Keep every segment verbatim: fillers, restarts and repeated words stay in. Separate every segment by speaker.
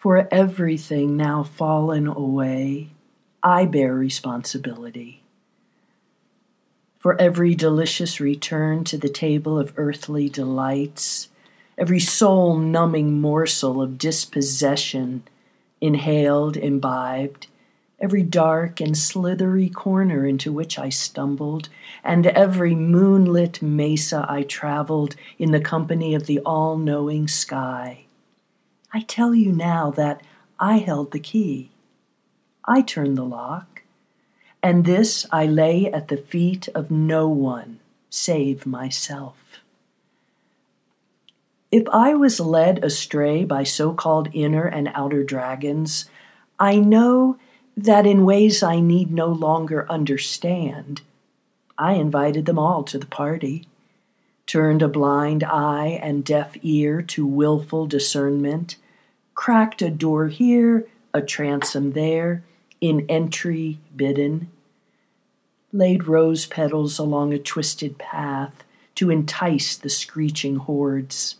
Speaker 1: For everything now fallen away, I bear responsibility. For every delicious return to the table of earthly delights, every soul-numbing morsel of dispossession, inhaled, imbibed, every dark and slithery corner into which I stumbled, and every moonlit mesa I traveled in the company of the all-knowing sky. I tell you now that I held the key. I turned the lock, and this I lay at the feet of no one save myself. If I was led astray by so-called inner and outer dragons, I know that in ways I need no longer understand, I invited them all to the party, turned a blind eye and deaf ear to willful discernment, cracked a door here, a transom there, in entry bidden, laid rose petals along a twisted path to entice the screeching hordes.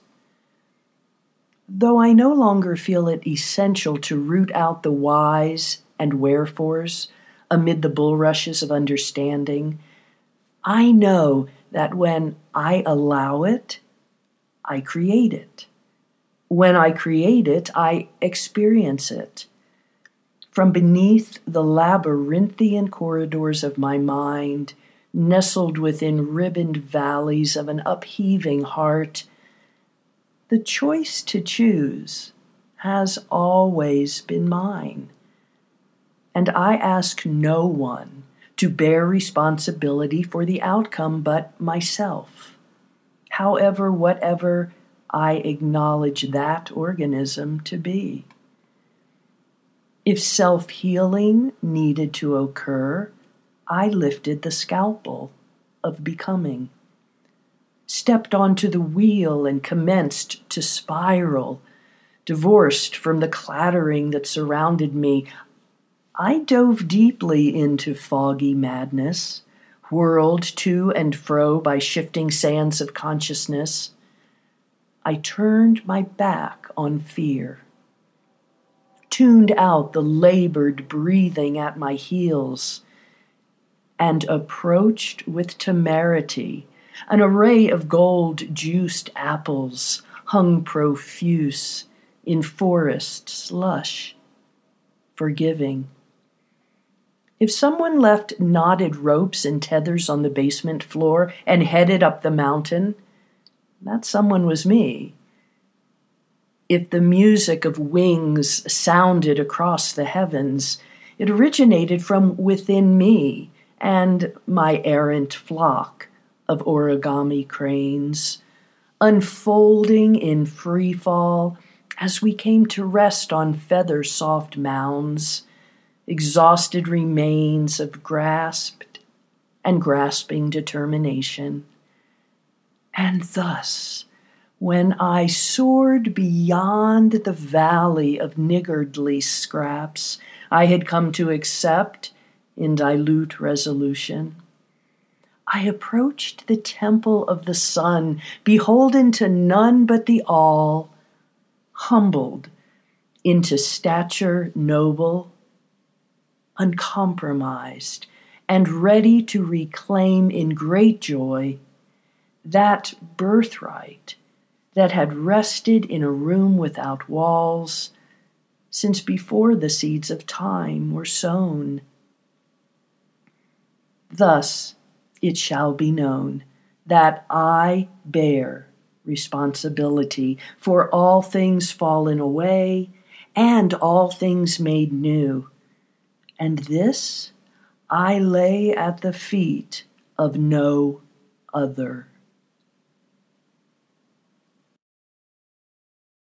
Speaker 1: Though I no longer feel it essential to root out the whys and wherefores amid the bulrushes of understanding, I know that when I allow it, I create it. When I create it, I experience it. From beneath the labyrinthian corridors of my mind, nestled within ribboned valleys of an upheaving heart, the choice to choose has always been mine. And I ask no one to bear responsibility for the outcome but myself, however, whatever I acknowledge that organism to be. If self-healing needed to occur, I lifted the scalpel of becoming, stepped onto the wheel and commenced to spiral, divorced from the clattering that surrounded me. I dove deeply into foggy madness, whirled to and fro by shifting sands of consciousness. I turned my back on fear, tuned out the labored breathing at my heels, and approached with temerity an array of gold-juiced apples hung profuse in forest slush, forgiving. If someone left knotted ropes and tethers on the basement floor and headed up the mountain, that someone was me. If the music of wings sounded across the heavens, it originated from within me and my errant flock of origami cranes, unfolding in free fall as we came to rest on feather-soft mounds, exhausted remains of grasped and grasping determination. And thus, when I soared beyond the valley of niggardly scraps I had come to accept in dilute resolution, I approached the temple of the sun, beholden to none but the all, humbled into stature noble, uncompromised, and ready to reclaim in great joy that birthright that had rested in a room without walls since before the seeds of time were sown. Thus it shall be known that I bear responsibility for all things fallen away and all things made new, and this I lay at the feet of no other.